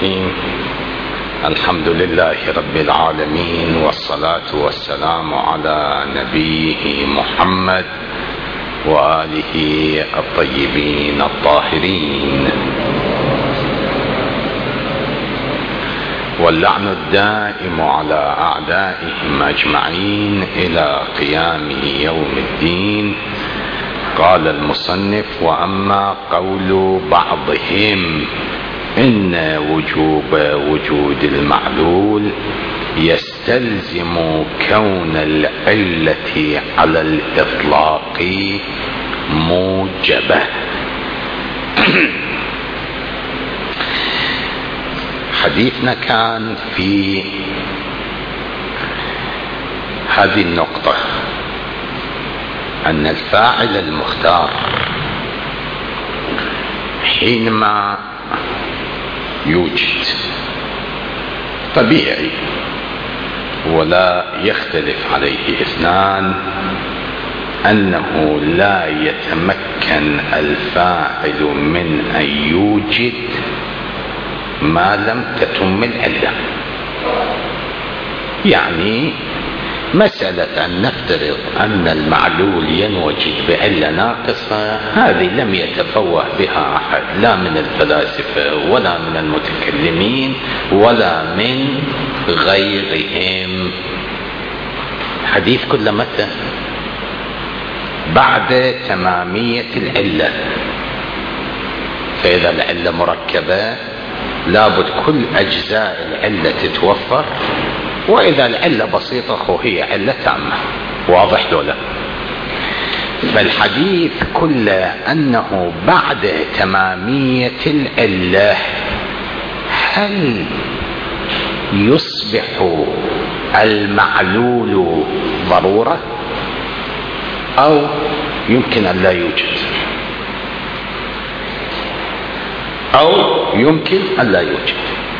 الرحيم. الحمد لله رب العالمين، والصلاة والسلام على نبيه محمد وآله الطيبين الطاهرين، واللعن الدائم على أعدائهم أجمعين إلى قيام يوم الدين. قال المصنف: وأما قول بعضهم إن وجود المعلول يستلزم كون العلة على الإطلاق موجبة. حديثنا كان في هذه النقطة، أن الفاعل المختار حينما يوجد طبيعي ولا يختلف عليه اثنان أنه لا يتمكن الفاعل من أن يوجد ما لم تتم العلة. يعني مسألة أن نفترض أن المعلول ينوجد بعلة ناقصة، هذه لم يتفوه بها أحد، لا من الفلاسفة ولا من المتكلمين ولا من غيرهم. حديث كل متى؟ بعد تمامية العلة. فإذا العلة مركبة لابد كل أجزاء العلة تتوفر، وإذا العلة بسيطة هي علة تامة. واضح ولا؟ فالحديث كله أنه بعد تمامية العلة هل يصبح المعلول ضرورة أو يمكن أن لا يوجد، أو يمكن أن لا يوجد.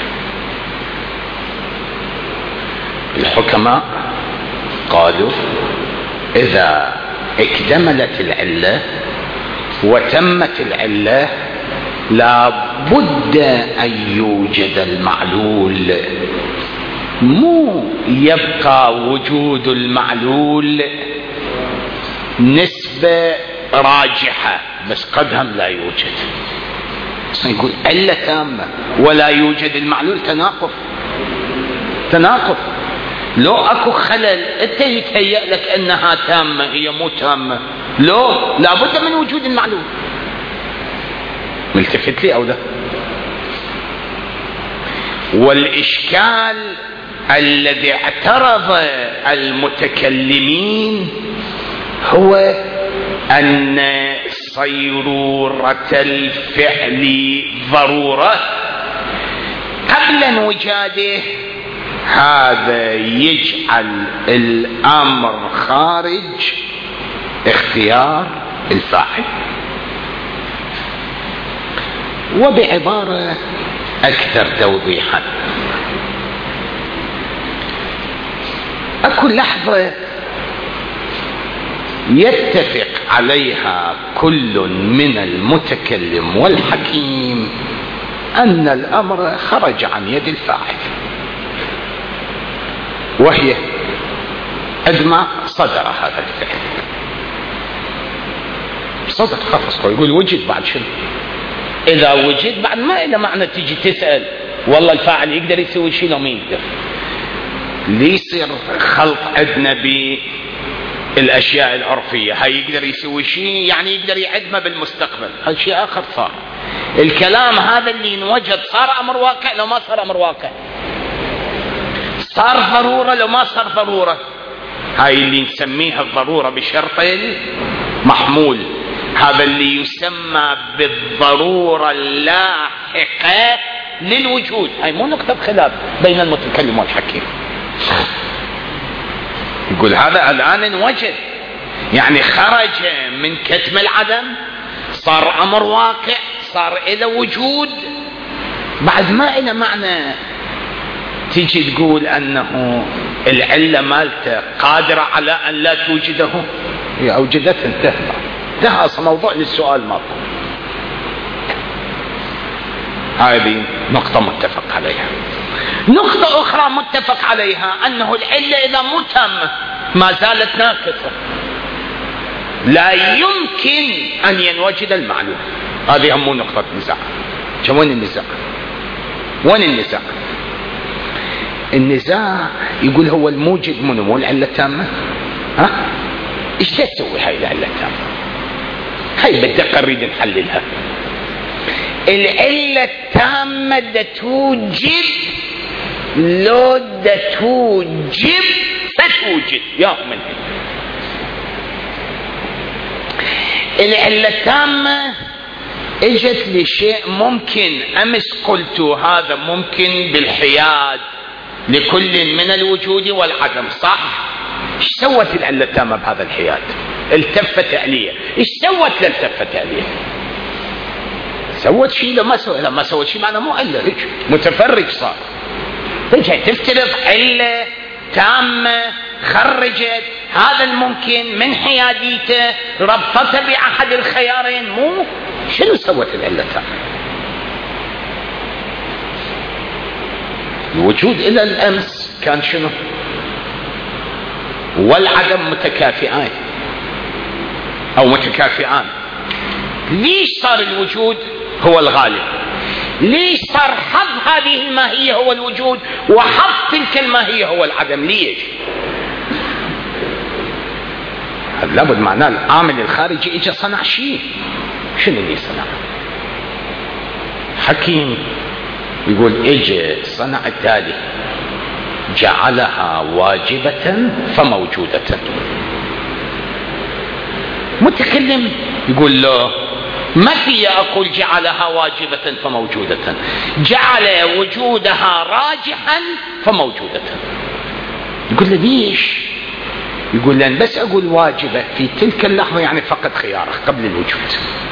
الحكماء قالوا إذا اكتملت العلة وتمت العلة لا بد أن يوجد المعلول، مو يبقى وجود المعلول نسبة راجحة بس قدهم لا يوجد. يقول علة تامة ولا يوجد المعلول، تناقض. لو اكو خلل انت يتهيأ لك انها تامة، هي مو تامة. لو لابد من وجود المعلول. ملتفت لي او لا؟ والاشكال الذي اعترض المتكلمين هو ان صيرورة الفعل ضرورة قبل انوجاده، هذا يجعل الأمر خارج اختيار الفاعل. وبعبارة أكثر توضيحا، أكو لحظة يتفق عليها كل من المتكلم والحكيم أن الأمر خرج عن يد الفاعل، وهي عندما صدر هذا الفعل، صدر خلص، يقول وجد بعد شنو؟ إذا وجد بعد ما إلى معنى تيجي تسأل والله الفاعل يقدر يسوي شيء لو ما يقدر. ليصير خلط عندنا بالأشياء العرفية، هاي يقدر يسوي شيء يعني يقدر يعدمه بالمستقبل، هذا شيء آخر صار. الكلام هذا اللي انوجد صار أمر واقع لو ما صار أمر واقع، صار ضرورة لو ما صار ضرورة. هاي اللي نسميها الضرورة بشرط المحمول، هذا اللي يسمى بالضرورة اللاحقة للوجود. هاي مو نقطة خلاف بين المتكلم والحكيم. يقول هذا الآن انوجد، يعني خرج من كتم العدم، صار أمر واقع، صار إلى وجود، بعد ما إلى معنى تيجي تقول أنه العلة مالته قادرة على أن لا توجده. هي أوجدت، انتهى أصلا موضوع للسؤال ماكو. هذه نقطة متفق عليها. نقطة أخرى متفق عليها أنه العلة إذا مو تامة ما زالت ناقصة، لا يمكن أن ينوجد المعلوم. هذه هم نقطة نزاع. وين النزاع؟ وين النزاع؟ النزاع يقول هو الموجد منه مو العلة التامة. ها؟ إيش تسوي هاي العلة التامة؟ هاي بالدقة نريد نحللها. العلة التامة دا توجد لو دا توجب ستوجد يا من. العلة التامة اجت لشيء ممكن، امس قلت هذا ممكن بالحياد لكل من الوجود والعدم، صح؟ ايش سوت العلة التامة بهذا الحياد؟ التفت عليه. ايش سوت للتفت عليه؟ سوت شيء؟ لما سوت شيء معناه مو علة، هيك متفرج صار. هيك تفترض علة تامة خرجت هذا الممكن من حياديته، ربطته بأحد الخيارين. مو شنو سوت العلة التامة؟ الوجود إلى الأمس كان شنو؟ والعدم متكافئان أو متكافئان. ليش صار الوجود هو الغالب؟ ليش صار حظ هذه الماهية هو الوجود وحظ تلك الماهية هو العدم؟ ليش؟ هذا لابد معناه العامل الخارجي اجى صنع شيء. شنو اللي صنع؟ حكيم يقول اجى صنع التالي: جعلها واجبة فموجودة. متكلم يقول له ما في أقول جعلها واجبة فموجودة، جعل وجودها راجحا فموجودة. يقول له ليش؟ يقول لأن بس أقول واجبة في تلك اللحظة يعني فقد خيارك قبل الوجود،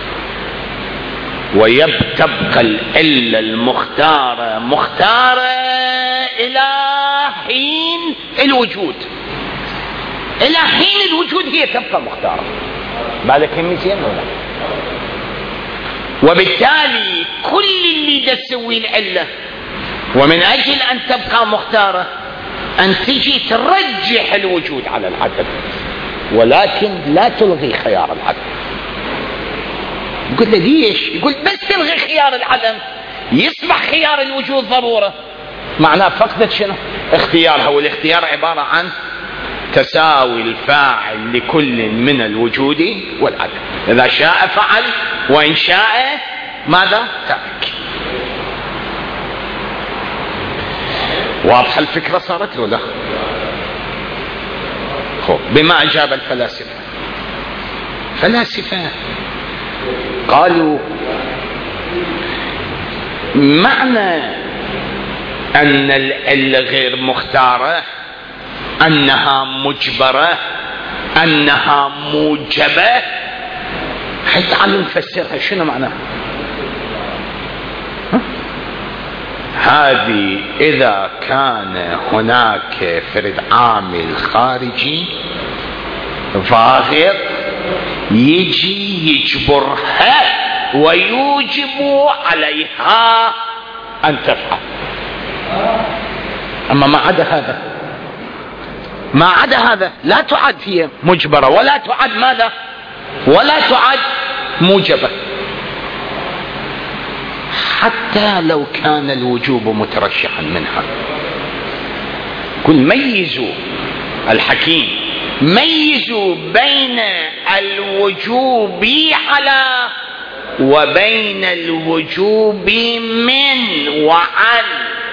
ويبتبقى العلة المختارة مختارة إلى حين الوجود. إلى حين الوجود هي تبقى مختارة. بعد كم زين ولا؟ وبالتالي كل اللي تسوي العلة ومن أجل أن تبقى مختارة أن تجي ترجح الوجود على العدم، ولكن لا تلغي خيار العدم. يقول له ليش؟ يقول بس تلغي خيار العدم يصبح خيار الوجود ضرورة. معناه فقدت شنو؟ اختيارها، والاختيار عبارة عن تساوي الفاعل لكل من الوجود والعدم. إذا شاء فعل وإن شاء ماذا؟ ترك. واضحة الفكرة صارت له؟ لا. بما أجاب الفلاسفة. فلاسفة قالوا معنى أن العلة غير مختارة أنها مجبرة، أنها موجبة. حتى نفسرها شنو معناها؟ هذه إذا كان هناك فرد عامل خارجي ظاهر يجي يجبرها ويوجب عليها أن تفعل. أما ما عدا هذا، ما عدا هذا لا تعد هي مجبرة ولا تعد ماذا؟ ولا تعد موجبة، حتى لو كان الوجوب مترشحا منها. كل ميزوا الحكيم، ميزوا بين الوجوب على وبين الوجوب من وعن.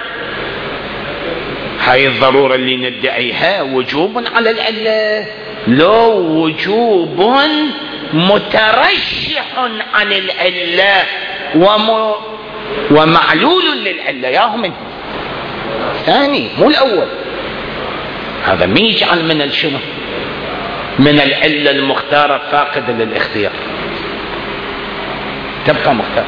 هاي الضرورة اللي ندعيها وجوب على العلة، لو وجوب مترشح عن العلة ومعلول للعلة. ياهم من ثاني مو الأول. هذا ما يجعل من الشنو؟ من العلة المختارة فاقدة للاختيار، تبقى مختارة.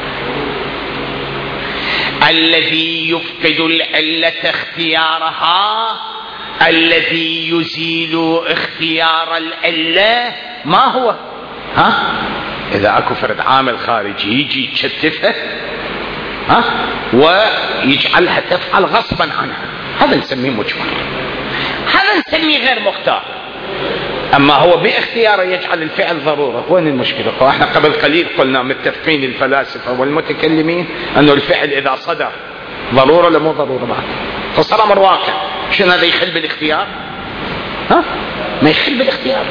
الذي يفقد العلة اختيارها، الذي يزيل اختيار العلة ما هو؟ إذا أكو فرد عامل خارجي يجي يتشتفها ويجعلها تفعل غصبا عنها، هذا نسميه مجبر، هذا نسميه غير مختار. أما هو باختياره يجعل الفعل ضرورة، وين المشكلة؟ احنا قبل قليل قلنا متفقين الفلاسفة والمتكلمين أنه الفعل إذا صدر ضرورة لمو ضرورة بعد، فصار أمر واقع. شنو هذا يخل بالاختيار؟ ما يخل بالاختيار.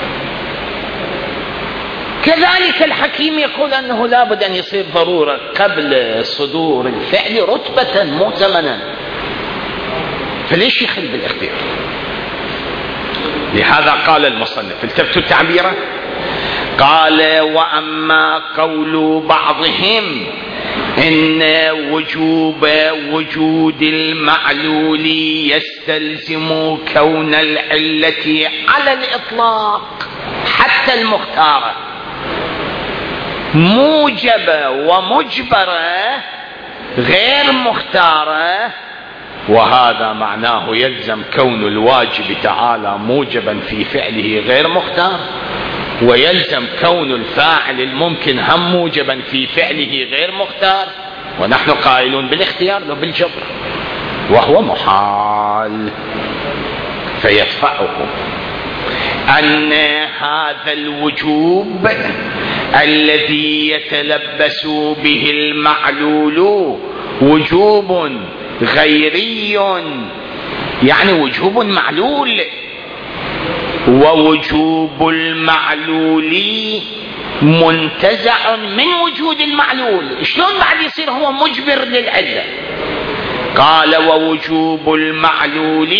كذلك الحكيم يقول أنه لابد أن يصير ضرورة قبل صدور الفعل رتبة مو زمنا، فليش يخل بالاختيار؟ لهذا قال المصنف، التفتوا تعبيره، قال: وأما قول بعضهم إن وجوب وجود المعلول يستلزم كون العلة على الإطلاق حتى المختارة موجبة ومجبرة غير مختارة، وهذا معناه يلزم كون الواجب تعالى موجبا في فعله غير مختار، ويلزم كون الفاعل الممكن هم موجبا في فعله غير مختار، ونحن قائلون بالاختيار لو بالجبر، وهو محال. فيدفعه أن هذا الوجوب الذي يتلبس به المعلول وجوب غيري، يعني وجوب معلول، ووجوب المعلول منتزع من وجود المعلول. شلون بعد يصير هو مجبر للعلة؟ قال: ووجوب المعلول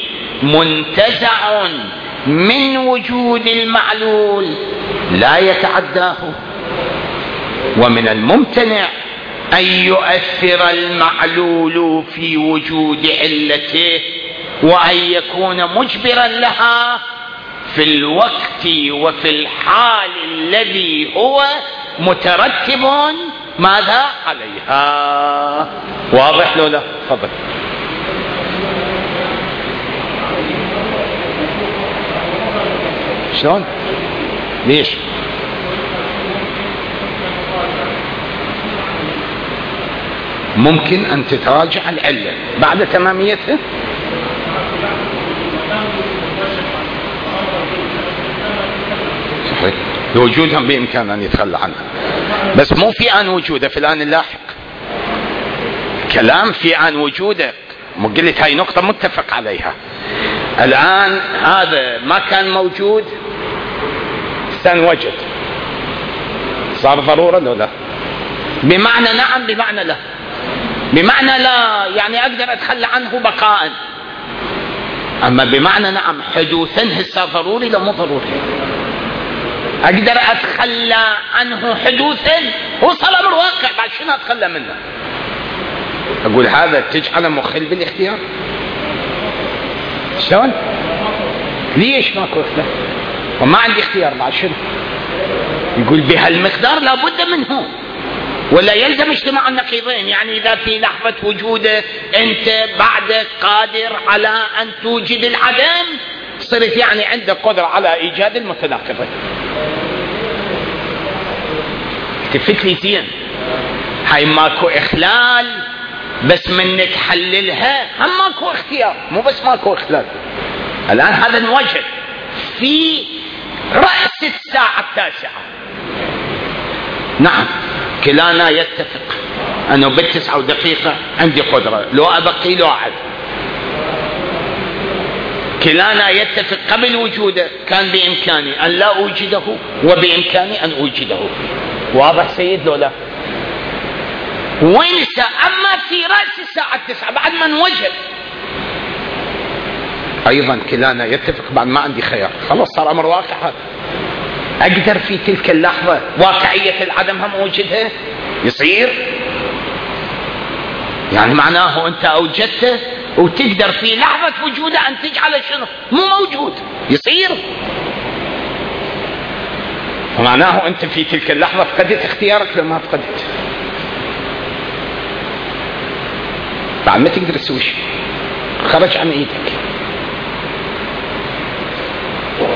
منتزع من وجود المعلول لا يتعداه، ومن الممتنع أن يؤثر المعلول في وجود علته وأن يكون مجبرا لها في الوقت وفي الحال الذي هو مترتب ماذا عليها. واضح لو لا؟ تفضل. شلون؟ ليش؟ ممكن أن تتراجع العلة بعد تماميتها. صحيح، لوجودها بإمكان أن يتخلى عنها، بس مو في آن وجوده في الآن اللاحق. كلام في آن وجوده، مو قلت هاي نقطة متفق عليها. الآن هذا ما كان موجود، سنوجد، صار ضرورة لو لا؟ بمعنى نعم بمعنى لا. بمعنى لا يعني أقدر أتخلى عنه بقاء، أما بمعنى نعم حدوثا هسه ضروري لو مو ضروري. أقدر أتخلى عنه حدوثا، هو صار أمر واقع، بعد شنو أتخلى منه؟ أقول هذا تجعله مخل بالاختيار. شلون؟ ليش ماكو اختيار؟ وما عندي اختيار بعد شنو؟ يقول بهالمقدار لابد منه، ولا يلزم اجتماع النقيضين. يعني إذا في لحظة وجوده أنت بعدك قادر على أن توجد العدم، صرت يعني عندك قدرة على إيجاد المتناقضين. التفت لي زين، هاي ماكو إخلال، بس منك حللها هم ماكو اختيار، مو بس ماكو إخلال. الآن هذا نوجد في رأس الساعة 9. نعم كلانا يتفق أنه ب9 عندي قدرة، لو أبقي لو أعد. كلانا يتفق قبل وجوده كان بإمكاني أن لا أوجده وبإمكاني أن أوجده. واضح سيد لو لا؟ وين أما في رأس الساعة 9 بعد ما نوجد أيضا كلانا يتفق بعد ما عندي خيار، خلاص صار أمر واقع. هذا أقدر في تلك اللحظة واقعية العدم هم أوجدها؟ يصير يعني معناه أنت أوجدته وتقدر في لحظة وجوده أن تجعله شنو؟ مو موجود. يصير معناه أنت في تلك اللحظة فقدت اختيارك لو ما فقدت، بعد ما تقدر تسوي شيء، خرج عن ايدك.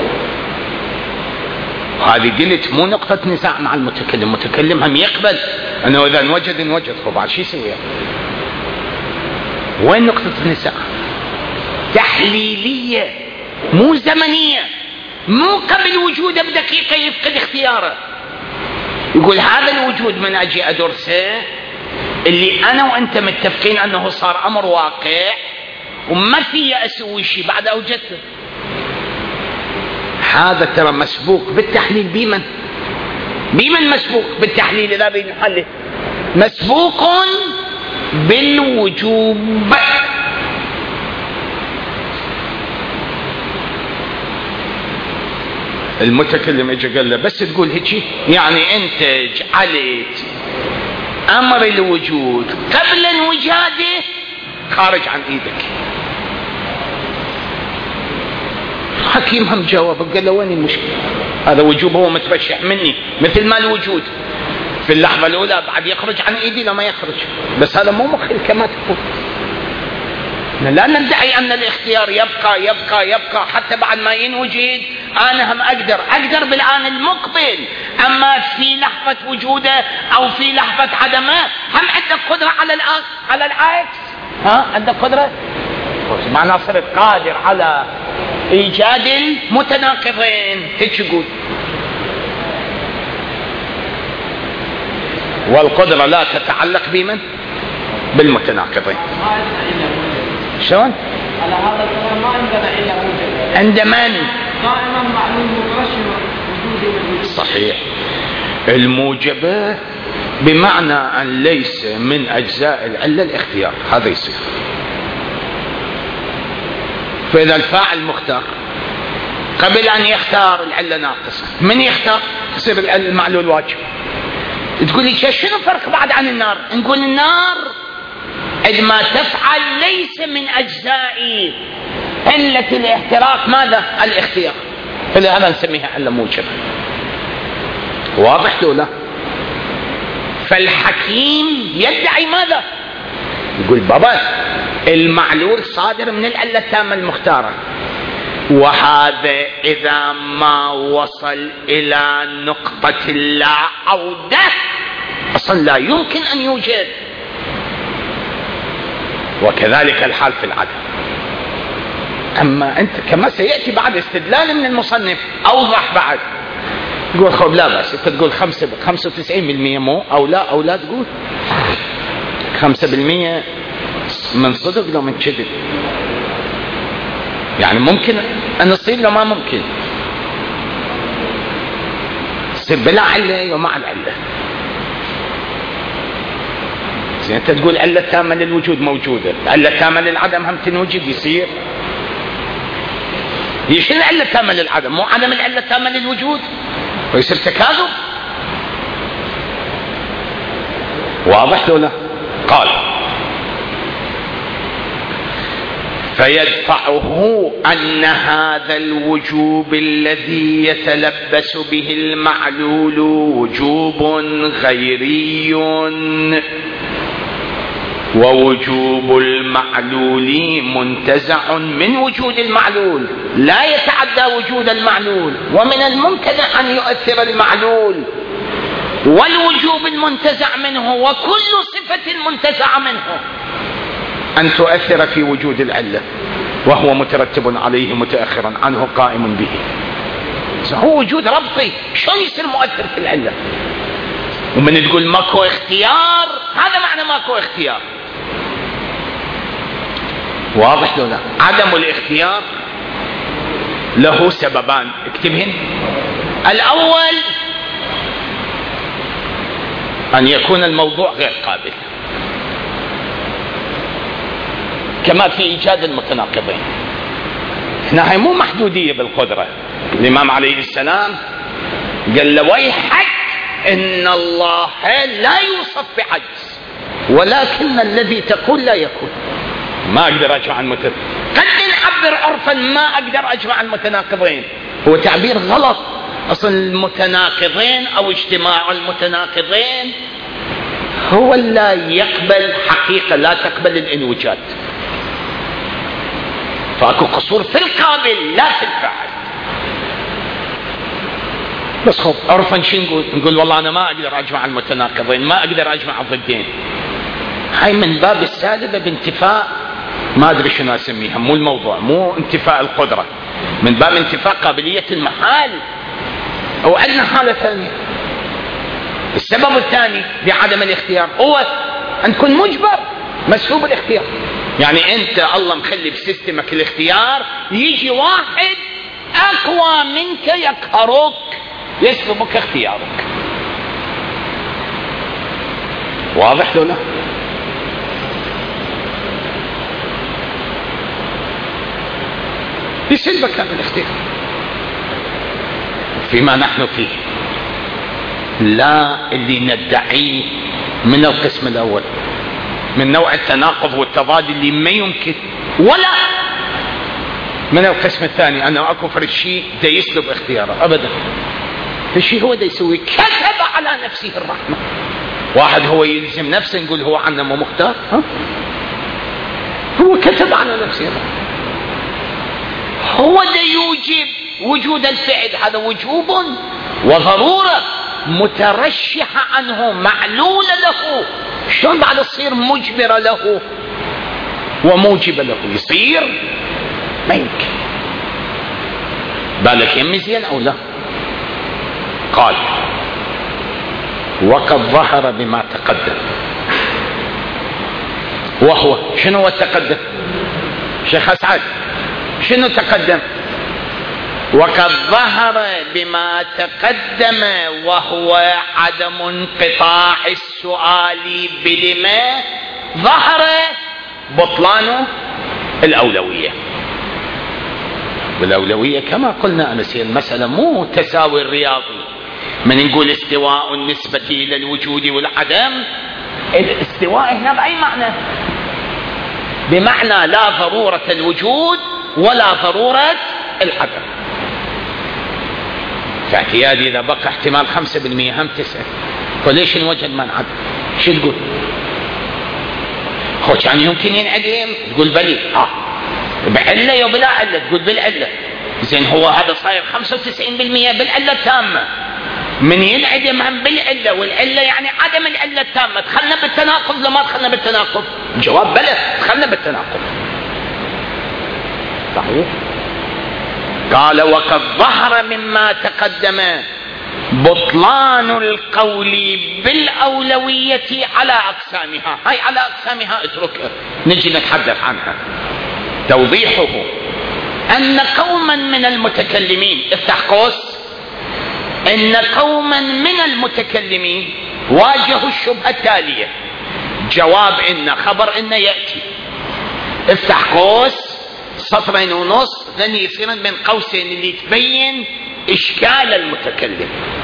هذه قلت مو نقطة نزاع مع المتكلم، المتكلم هم يقبل انه اذا انوجد بعد شو يسوي؟ وين نقطة النساء؟ تحليلية مو زمنية، مو قبل وجوده بدقيقة يفقد اختياره. يقول هذا الوجود من اجي ادرسه اللي انا وانت متفقين انه صار امر واقع وما في اسوي شيء بعد اوجدته. هذا ترى مسبوق بالتحليل. بمن مسبوق بالتحليل؟ اذا بنحلل مسبوق بالوجوب. المتكلم اجى قال له بس تقول هيك يعني انت جعلت امر الوجود قبل انوجاده خارج عن ايدك. حكيم هم جاوب قال له وين المشكله؟ هذا وجوب هو مترشح مني مثل ما الوجود في اللحظه الاولى بعد يخرج عن ايدي لما يخرج، بس هذا مو مخل كما تقول. لا ندعي ان الاختيار يبقى يبقى يبقى حتى بعد ما ينوجد. انا هم اقدر بالان المقبل، اما في لحظه وجوده او في لحظه عدمه هم عندك قدره على العكس. عندك قدره معناه صرت قادر على ايجاد المتناقضين. هيك يقول. والقدره لا تتعلق بمن؟ بالمتناقضين. شلون؟ على هذا الكلام ما عندنا الا موجب. عند من؟ دائما معلوم مترشح وجوده. صحيح. الموجبة بمعنى ان ليس من اجزاء العلة الاختيار، هذا يصير. فاذا الفاعل مختار قبل ان يختار العلة ناقصة، من يختار؟ يصير المعلول واجب. تقول لي شنو فرق بعد عن النار؟ نقول النار عندما تفعل ليس من أجزاء علة الاحتراق ماذا؟ الاختيار. فلهذا نسميها علة موجبة. واضح لو لا؟ فالحكيم يدعي ماذا؟ يقول بابا المعلول صادر من العلة التامة المختارة، وهذا إذا ما وصل إلى نقطة لا عودة أصلا لا يمكن أن يوجد. وكذلك الحال في العدم. أما أنت كما سيأتي بعد استدلال من المصنف أوضح بعد، يقول خب لا بس أنت تقول 95% مو أو لا تقول 5% من صدق لو من كذب. يعني ممكن أن تصير لو ما ممكن تصير بلا علة ومع العلة. انت تقول علة تامة للوجود موجودة، علة تامة للعدم هم تنوجد يصير. هي شنو العلة تامة للعدم؟ مو عدم العلة تامة للوجود ويصير تكاذب. واضح لو لا؟ قال فيدفعه أن هذا الوجوب الذي يتلبس به المعلول وجوب غيري، ووجوب المعلول منتزع من وجود المعلول لا يتعدى وجود المعلول، ومن الممتنع أن يؤثر المعلول والوجوب المنتزع منه وكل صفة منتزع منه أن تؤثر في وجود العلة، وهو مترتب عليه متأخرا عنه قائم به. هو وجود ربطي، شلون يصير مؤثر في العلة؟ ومن تقول ماكو اختيار، هذا معنى ماكو اختيار. واضح لو لا؟ عدم الاختيار له سببان، اكتبهن. الأول أن يكون الموضوع غير قابل، كما في إيجاد المتناقضين. هنا هي مو محدودية بالقدرة. الإمام عليه السلام قال له ويحك إن الله لا يوصف بعجز، ولكن الذي تقول لا يكون. ما أقدر أجمع المتناقضين، قد نعبر عرفا ما أقدر أجمع المتناقضين، هو تعبير غلط. أصلا المتناقضين أو اجتماع المتناقضين هو لا يقبل حقيقة، لا تقبل الانوجاد. فأكو قصور في القابل لا في الفاعل. بس خب عرفا شو نقول والله أنا ما أقدر أجمع المتناقضين، ما أقدر أجمع الضدين. هاي من باب السالبة بانتفاء، ما أدري شنو أسميها، مو الموضوع، مو انتفاء القدرة، من باب انتفاء قابلية المحال. أو عندنا حالة ثانية، السبب الثاني لعدم الاختيار هو أن تكون مجبر مسلوب الاختيار. يعني أنت الله مخلي بسيستمك الاختيار، يجي واحد أقوى منك يقهرك يسلبك اختيارك. واضح لو لا؟ يسلبك هذا الاختيار فيما نحن فيه. لا اللي ندعيه من القسم الأول من نوع التناقض والتضاد اللي ما يمكن، ولا من القسم الثاني أنه أكو فرد شيء دا يسلب اختياره أبدا. الشيء هو دا يسوي، كتب على نفسه الرحمة. واحد هو يلزم نفسه نقول هو عنه ما مختار، هو كتب على نفسه الرحمة، هو دا يوجب وجود الفعل. هذا وجوب وضرورة مترشحة عنه معلولة له. شلون بعد تصير مجبرة له وموجبة له؟ يصير ما يمكن. بالك يمي زين أو لا؟ قال وقد ظهر بما تقدم. وهو شنو هو التقدم؟ شيخ أسعد شنو تقدم؟ وقد ظهر بما تقدم وهو عدم انقطاع السؤال بلما ظهر بطلان الأولوية. والأولوية كما قلنا أمس المسألة مو تساوي الرياضي، من نقول استواء النسبة إلى الوجود والعدم، الاستواء هنا بأي معنى؟ بمعنى لا ضرورة الوجود ولا ضرورة العدم. فاعتيادي إذا بقى احتمال 5% هم 9، فليش نوجد ما نعدم؟ شو تقول؟ هو كان يمكن ينعدم تقول بلي بعلة وبلا علة تقول بالعلة. زين هو هذا صاير 95% بالعلة التامة، من ينعدم هم بالعلة، والعلة يعني عدم العلة التامة. دخلنا بالتناقض ولا ما دخلنا بالتناقض؟ الجواب بلى، دخلنا بالتناقض. صحيح. قال وقد ظهر مما تقدم بطلان القول بالأولوية على أقسامها. هاي على أقسامها اتركها، نجي نتحدث عنها. توضيحه أن قوما من المتكلمين، افتح قوس، أن قوما من المتكلمين واجهوا الشبهة التالية. جواب إن خبر إن يأتي، افتح قوس 2.5 لن يصير من قوسين اللي تبين إشكال المتكلم.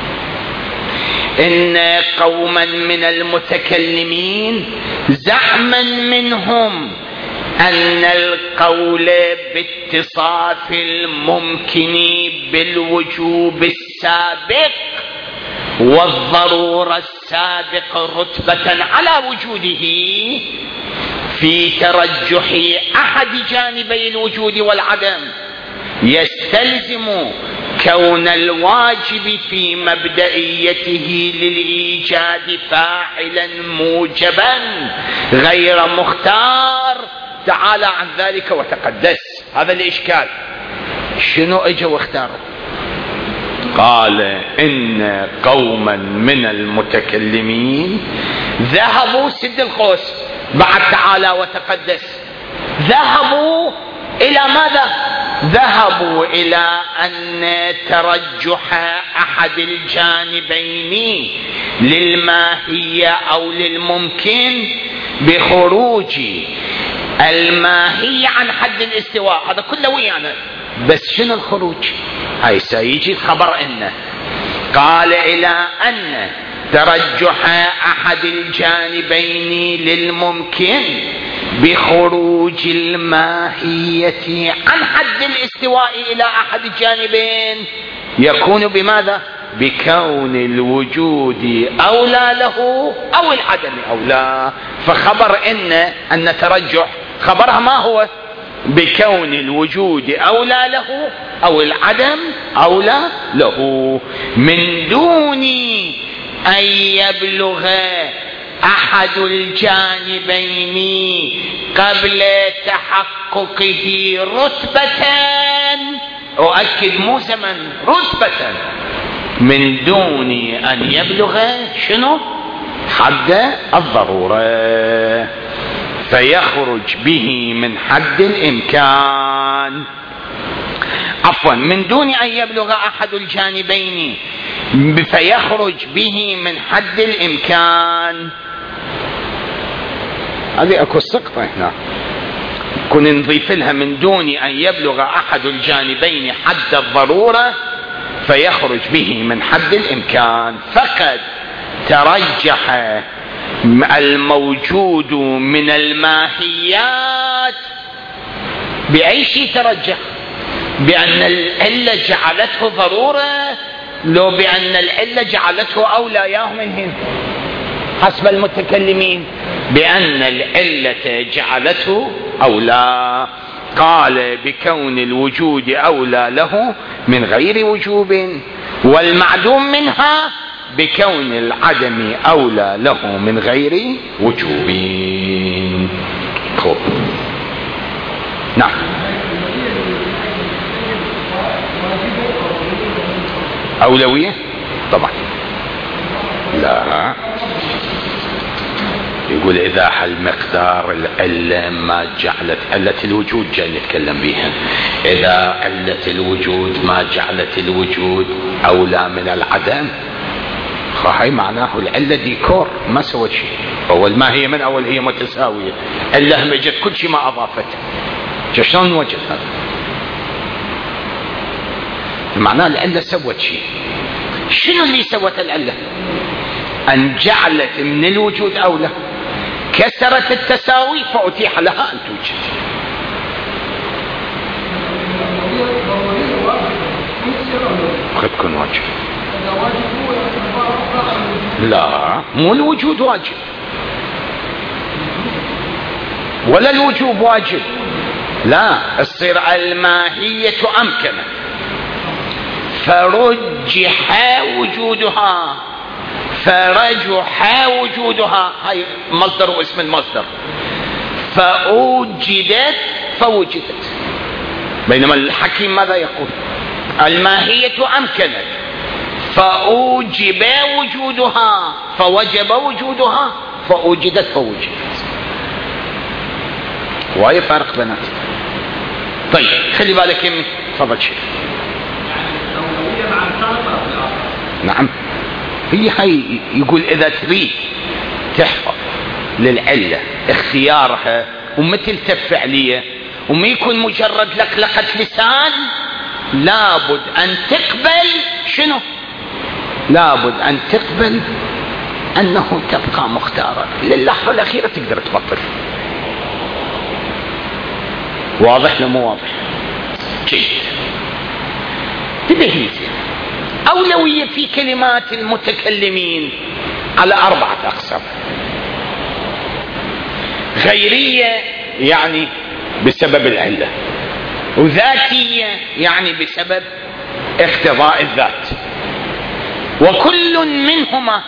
إن قوما من المتكلمين زعما منهم أن القول باتصاف الممكن بالوجوب السابق والضرورة السابق رتبة على وجوده في ترجح أحد جانبي الوجود والعدم يستلزم كون الواجب في مبدئيته للإيجاد فاعلا موجبا غير مختار تعالى عن ذلك وتقدس. هذا الإشكال. شنو اجوا واختاروا؟ قال إن قوما من المتكلمين ذهبوا، سد القوس بعد تعالى وتقدس، ذهبوا إلى ماذا؟ ذهبوا إلى أن ترجح أحد الجانبين للماهية أو للممكن بخروج الماهية عن حد الاستواء. هذا كله ويانا، بس شنو الخروج؟ هاي سيجي الخبر إنه قال إلى أن ترجح أحد الجانبين للممكن بخروج الماهية عن حد الاستواء إلى أحد الجانبين يكون بماذا؟ بكون الوجود أولى له أو العدم أولى. فخبر أن ترجح خبرها ما هو؟ بكون الوجود أولى له أو العدم أولى له، من دون أن يبلغ أحد الجانبين قبل تحققه رتبة، أؤكد مو زمن، رتبة، من دون أن يبلغ شنو؟ حد الضرورة، فيخرج به من حد الإمكان، عفوا من دون أن يبلغ أحد الجانبين فيخرج به من حد الإمكان. هذه أكو سقطة هنا، كنا نضيف لها من دون أن يبلغ أحد الجانبين حد الضرورة فيخرج به من حد الإمكان. فقد ترجح الموجود من الماهيات، بأي شيء ترجح؟ بأن العلة جعلته ضرورة، لو بأن العلة جعلته أولى، ياه من هنا حسب المتكلمين بأن العلة جعلته أولى. قال بكون الوجود أولى له من غير وجوب، والمعدوم منها بكون العدم أولى له من غير وجوب. نعم. أولوية طبعا لا، يقول إذا حل مقدار العلة ما جعلت علة الوجود، جاي نتكلم بها، إذا علة الوجود ما جعلت الوجود أولى من العدم، هاي معناه العلة ديكور ما سوت شيء. أول ما هي من أول هي متساوية، إلا هم جت كل شيء ما أضافت، شلون نوجد هذا؟ معناه العلة سوت شيء. شنو اللي سوت العلة؟ أن جعلت من الوجود أولى، كسرت التساوي فأتيح لها أن توجد. قد تكون واجب، لا مو الوجود واجب ولا الوجوب واجب، لا، تصير الماهية أمكنت فرجح وجودها، فرجح وجودها، هاي مصدر واسم المصدر، فأوجدت فوجدت. بينما الحكيم ماذا يقول؟ الماهية أمكنت فأوجب وجودها، فوجب وجودها، فأوجدت فوجدت. وهي فارق بينات. طيب خلي بالك يمي، تفضل شيخ. نعم، هي يقول إذا تريد تحفظ للعلة اختيارها ومثل تفعلية وما يكون مجرد لقلقة لسان، لابد أن تقبل شنو؟ لابد أن تقبل أنه تبقى مختارا للحظة الأخيرة، تقدر تبطل. واضح لو مو واضح؟ جيد. تبهيت أولوية في كلمات المتكلمين على 4 أقسام. غيرية يعني بسبب العلة، وذاتية يعني بسبب اقتضاء الذات، وكل منهما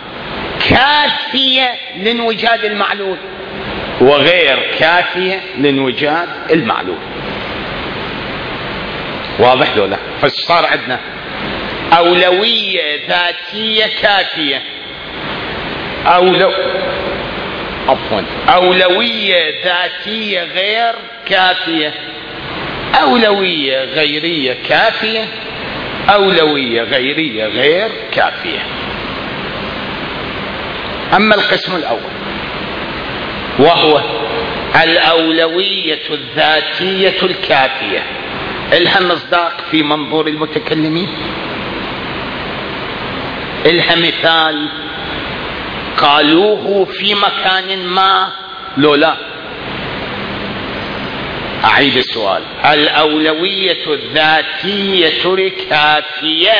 كافية لانوجاد المعلول وغير كافية لانوجاد المعلول. واضح دولا؟ فصار عندنا أولوية ذاتية كافية، أولوية ذاتية غير كافية، أولوية غيرية كافية، أولوية غيرية غير كافية. أما القسم الأول وهو الأولوية الذاتية الكافية، إلها مصداق في منظور المتكلمين؟ إلها مثال قالوه في مكان ما؟ لو لا. أعيد السؤال، الأولوية الذاتية الكافية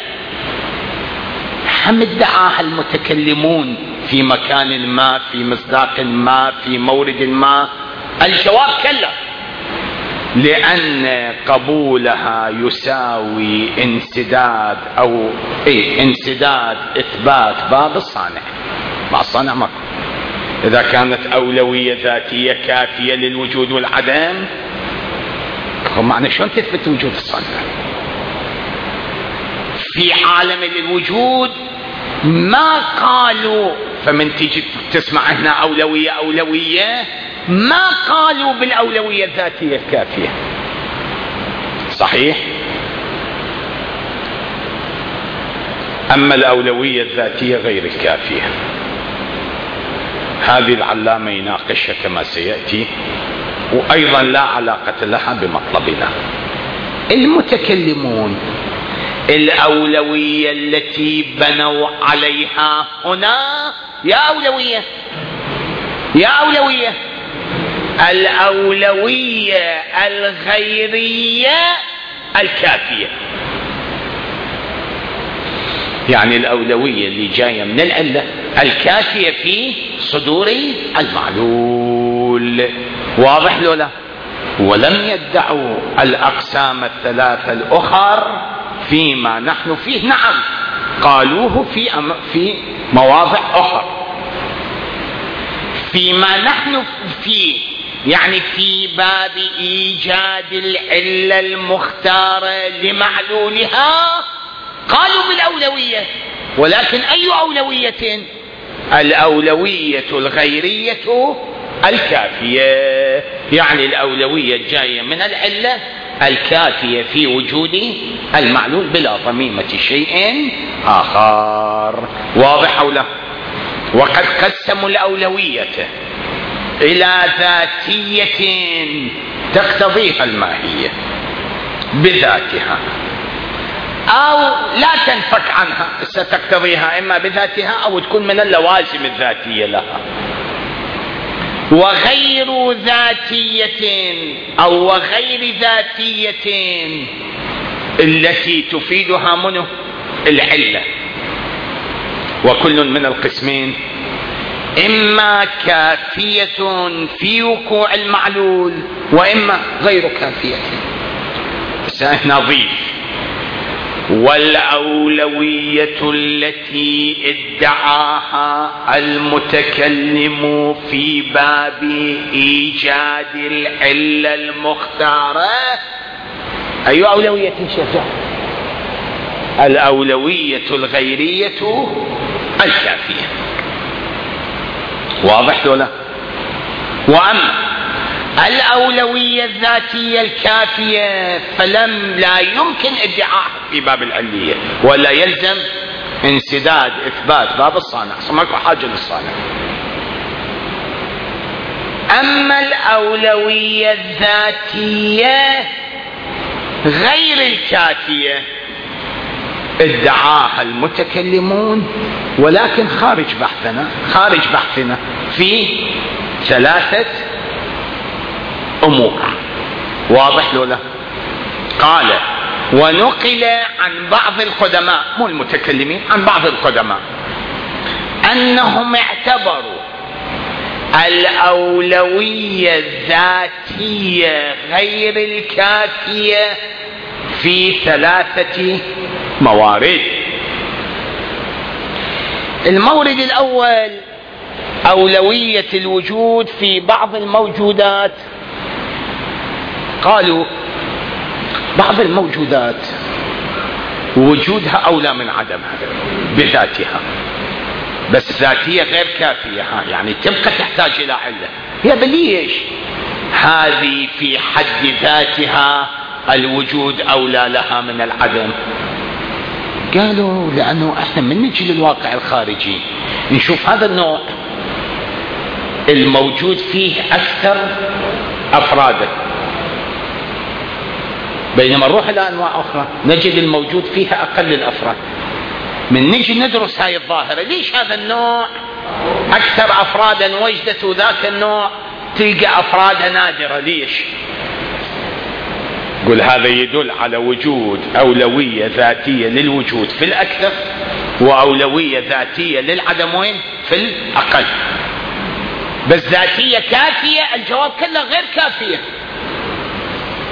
هم ادعاها المتكلمون في مكان ما، في مصداق ما، في مورد ما؟ الجواب كلا. لأن قبولها يساوي انسداد انسداد إثبات باب الصانع. مع الصانع ماكو. إذا كانت أولوية ذاتية كافية للوجود والعدم، معنى شلون تثبت وجود الصانع؟ في عالم الوجود ما قالوا، فمن تيجي تسمع هنا أولوية ما قالوا بالأولوية الذاتية الكافية. صحيح؟ أما الأولوية الذاتية غير الكافية، هذه العلامة يناقشها كما سيأتي، وأيضا لا علاقة لها بمطلبنا. المتكلمون الأولوية التي بنوا عليها هنا يا أولوية الأولوية الغيرية الكافية، يعني الأولوية اللي جاية من العلة الكافية في صدور المعلول. واضح لو لا؟ ولم يدعوا الأقسام الثلاثة الأخر فيما نحن فيه. نعم قالوه في مواضع أخرى. فيما نحن فيه يعني في باب إيجاد العلة المختارة لمعلولها قالوا بالأولوية، ولكن أي أولوية؟ الأولوية الغيرية الكافية، يعني الأولوية الجاية من العلة الكافية في وجود المعلول بلا ضميمة شيء آخر. واضح أو لا؟ وقد قسموا الأولوية إلى ذاتية تقتضيها الماهية بذاتها أو لا تنفك عنها، ستقتضيها إما بذاتها أو تكون من اللوازم الذاتية لها، وغير ذاتية أو وغير ذاتية التي تفيدها منه العلة. وكل من القسمين إما كافية في وقوع المعلول وإما غير كافية. سنضيف والأولوية التي ادعاها المتكلم في باب إيجاد العلة المختارة. أي أولوية شجاع؟ الأولوية الغيرية الكافية. واضح ولا؟ وأما الأولوية الذاتية الكافية لا يمكن ادعاء في باب العلية، ولا يلزم انسداد إثبات باب الصانع، ماكو حاجة للصانع. أما الأولوية الذاتية غير الكافية ادعاها المتكلمون، ولكن خارج بحثنا في ثلاثة أمور. واضح لولا؟ قال ونقل عن بعض القدماء، مو المتكلمين، عن بعض القدماء أنهم اعتبروا الأولوية الذاتية غير الكافية في ثلاثة موارد. المورد الأول أولوية الوجود في بعض الموجودات. قالوا بعض الموجودات وجودها أولى من عدمها بذاتها، بس ذاتية غير كافية، يعني تبقى تحتاج إلى علة. يا بليش هذه في حد ذاتها الوجود أولى لها من العدم؟ قالوا لأنه احنا من نجي للواقع الخارجي نشوف هذا النوع الموجود فيه أكثر أفراده، بينما نروح إلى أنواع أخرى نجد الموجود فيها أقل الأفراد. من نجي ندرس هاي الظاهرة، ليش هذا النوع أكثر أفرادا وجدت وذاك النوع تلقى أفرادها نادرة؟ ليش؟ قل هذا يدل على وجود أولوية ذاتية للوجود في الأكثر، وأولوية ذاتية للعدم وين؟ في الأقل. بس ذاتية كافية؟ الجواب كله غير كافية.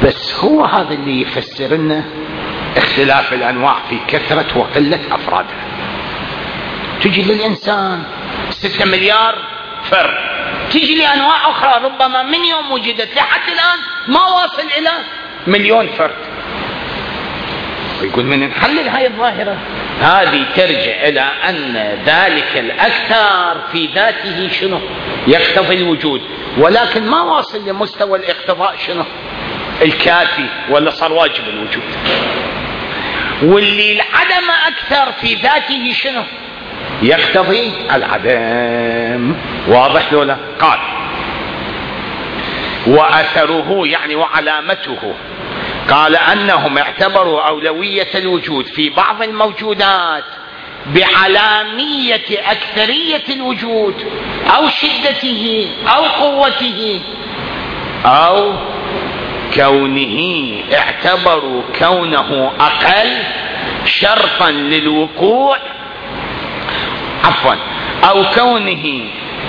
بس هو هذا اللي يفسر لنا اختلاف الأنواع في كثرة وقلة أفرادها. تجي للإنسان 6 مليار فرد، تجي لأنواع أخرى ربما من يوم وجدت لحد الآن ما واصل إلى 1,000,000 فرد. ويقول من نحلل هاي الظاهرة هذه ترجع إلى أن ذلك الأكثر في ذاته شنو؟ يقتضي الوجود، ولكن ما واصل لمستوى الاقتضاء شنو؟ الكافي، ولا صار واجب الوجود. واللي العدم أكثر في ذاته شنو؟ يقتضي العدم. واضح لولا؟ قال وأثره يعني وعلامته، قال أنهم اعتبروا أولوية الوجود في بعض الموجودات بعلامية أكثرية الوجود أو شدته أو قوته، أو كونه اعتبروا كونه أقل شرطا للوقوع، عفوا، أو كونه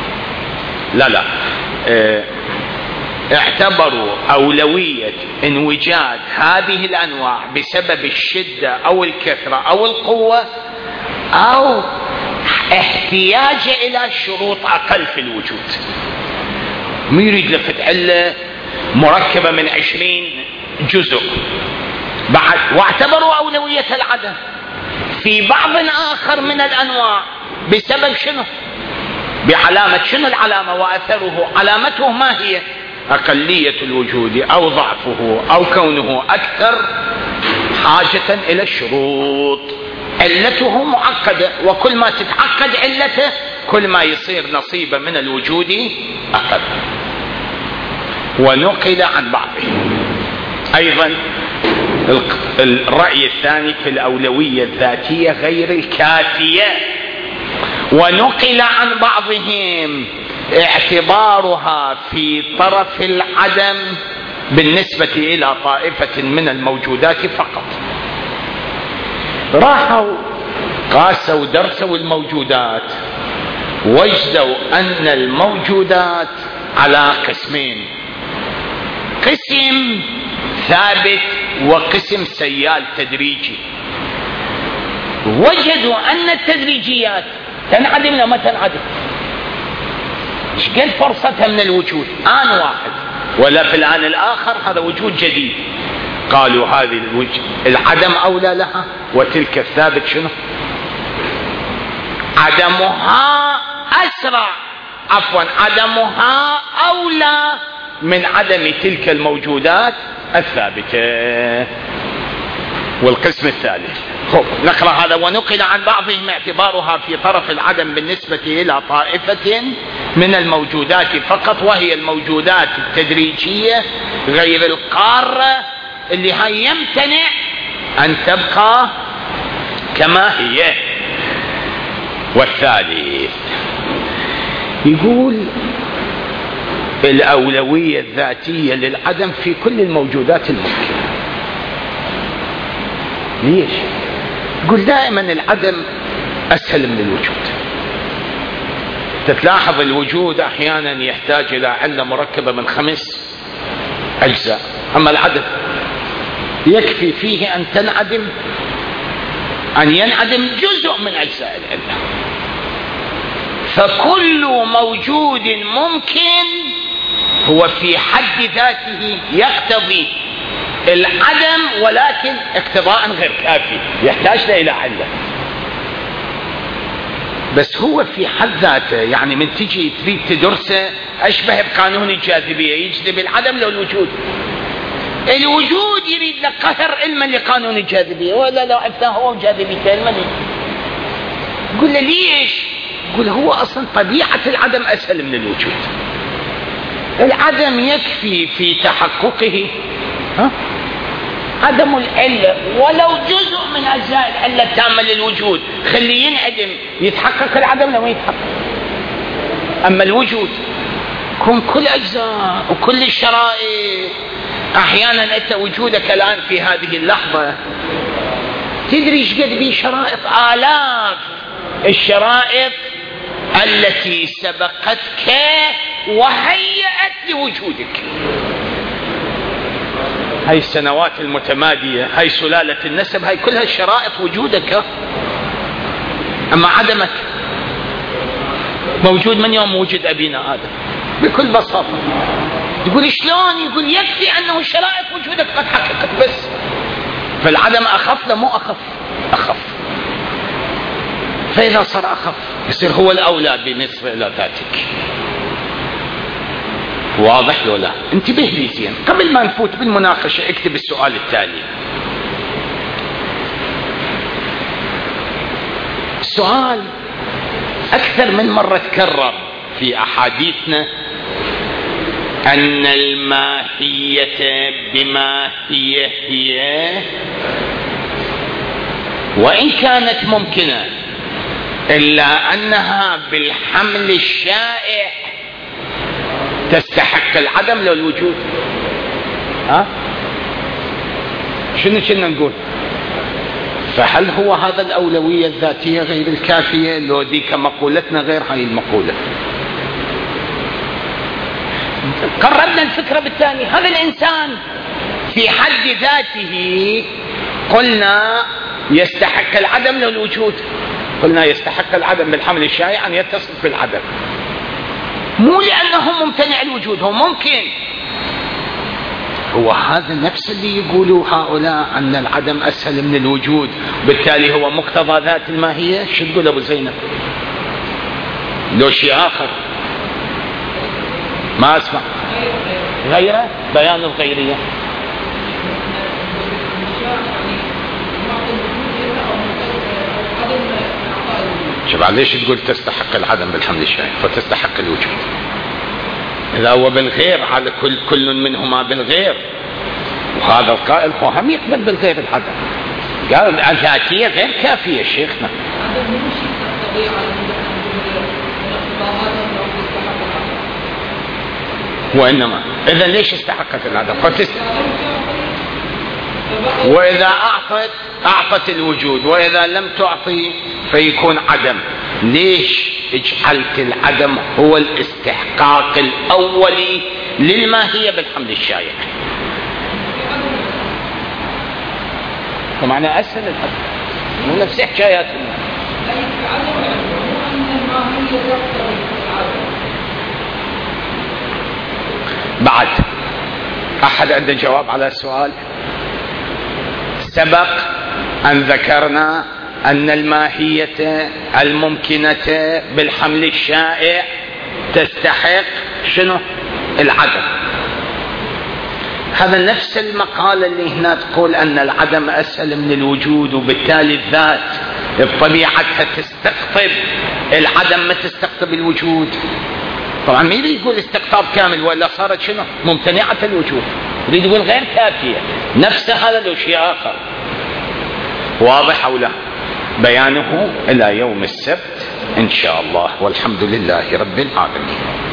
اعتبروا أولوية انوجاد هذه الأنواع بسبب الشدة أو الكثرة أو القوة أو احتياج إلى شروط أقل في الوجود. ما يريد لفت علة مركبة من 20 جزء بعد، واعتبروا أولوية العدم في بعض آخر من الأنواع بسبب شنو؟ بعلامة شنو العلامة؟ وأثره علامته ما هي؟ أقلية الوجود أو ضعفه أو كونه أكثر حاجة إلى الشروط. علته معقدة، وكل ما تتعقد علته كل ما يصير نصيبه من الوجود أقل. ونقل عن بعضه أيضا الرأي الثاني في الأولوية الذاتية غير الكافية، ونقل عن بعضهم اعتبارها في طرف العدم بالنسبة إلى طائفة من الموجودات فقط. راحوا قاسوا درسوا الموجودات، وجدوا أن الموجودات على قسمين: قسم ثابت وقسم سيال تدريجي. وجدوا أن التدريجيات تنعدم لما تنعدم، ايش قد فرصتها من الوجود آن واحد، ولا في الآن الآخر هذا وجود جديد. قالوا هذه العدم أولى لها، وتلك الثابت شنو؟ عدمها أسرع، عدمها أولى من عدم تلك الموجودات الثابتة. والقسم الثالث نقرأ هذا: ونقل عن بعضهم اعتبارها في طرف العدم بالنسبة إلى طائفة من الموجودات فقط، وهي الموجودات التدريجية غير القارة اللي هي يمتنع أن تبقى كما هي. والثالث يقول الأولوية الذاتية للعدم في كل الموجودات الممكنة. ليش؟ يقول دائما العدم أسهل من الوجود. تتلاحظ الوجود أحيانا يحتاج إلى علة مركبة من 5 أجزاء، أما العدم يكفي فيه أن ينعدم جزء من أجزاء العلة. فكل موجود ممكن هو في حد ذاته يقتضي العدم، ولكن اقتضاء غير كافي، يحتاج إلى علة. بس هو في حد ذاته يعني من تجي تريد تدرسه أشبه بقانون الجاذبية، يجذب العدم لو الوجود. الوجود يريد لك قهر علما لقانون الجاذبية، ولا لو عرفناه هو جاذبيته علما. يقول له ليش؟ يقول هو أصلا طبيعة العدم أسهل من الوجود. العدم يكفي في تحققه عدم العلة ولو جزء من أجزاء العلة التامة للوجود، خليه ينعدم يتحقق العدم لو ما يتحقق. أما الوجود يكون كل أجزاء وكل الشرائط. أحيانا أنت وجودك الآن في هذه اللحظة تدري ايش قد بيه شرائط، آلاف الشرائط التي سبقتك وهيأت لوجودك. هاي السنوات المتمادية، هاي سلالة النسب، هاي كلها شرائط وجودك. أما عدمك موجود من يوم وجد أبينا آدم بكل بساطة. يقول شلون؟ يقول يكفي أنه شرائط وجودك قد حققت بس. فالعدم أخف لا مو أخف. فإذا صار أخف يصير هو الأولى بالنسبة إلى ذاتك. واضح لو لا؟ انتبه لي زين قبل ما نفوت بالمناقشة. اكتب السؤال التالي. السؤال أكثر من مرة تكرر في أحاديثنا أن الماهية بما هي وإن كانت ممكنة إلا أنها بالحمل الشائع تستحق العدم لو الوجود. شنو كنا نقول؟ فهل هو هذا الأولوية الذاتية غير الكافية لو ذيك مقولتنا غير هاي المقولة؟ قربنا الفكرة بالثاني. هذا الإنسان في حد ذاته قلنا يستحق العدم لو الوجود. قلنا يستحق العدم بالحمل الشائع أن يتصف بالعدم، مو لأنه ممتنع الوجود، هو ممكن. هو هذا نفس اللي يقولوا هؤلاء أن العدم أسهل من الوجود، بالتالي هو مقتضى ذات الماهية. شو تقول أبو زينب؟ لو شيء آخر ما أسمع. غيره بيان الغيرية. شوف ليش تقول تستحق العدم بالحمل الشائع فتستحق الوجود؟ إذا هو بالغير على كل منهما بالغير، وهذا القائل هو هم يقبل بالغير العدم. قال الذاتية غير كافية شيخنا. وإنما إذا ليش استحقت العدم؟ وإذا أعطت الوجود، وإذا لم تعطي فيكون عدم. ليش اجعلت العدم هو الاستحقاق الأولي للماهية بالحمل الشائع؟ ومعنى أسهل العدم مو نفس حكاياتنا. بعد أحد عنده جواب على السؤال؟ سبق أن ذكرنا أن الماهية الممكنة بالحمل الشائع تستحق شنو؟ العدم. هذا نفس المقالة اللي هنا تقول أن العدم أسهل من الوجود، وبالتالي الذات بطبيعتها تستقطب العدم ما تستقطب الوجود. طبعا مين يقول استقطاب كامل ولا صارت شنو؟ ممتنعة الوجود. يريد يقول غير كافية. نفس هذا لو شيء آخر. واضح أو لا؟ بيانه إلى يوم السبت إن شاء الله، والحمد لله رب العالمين.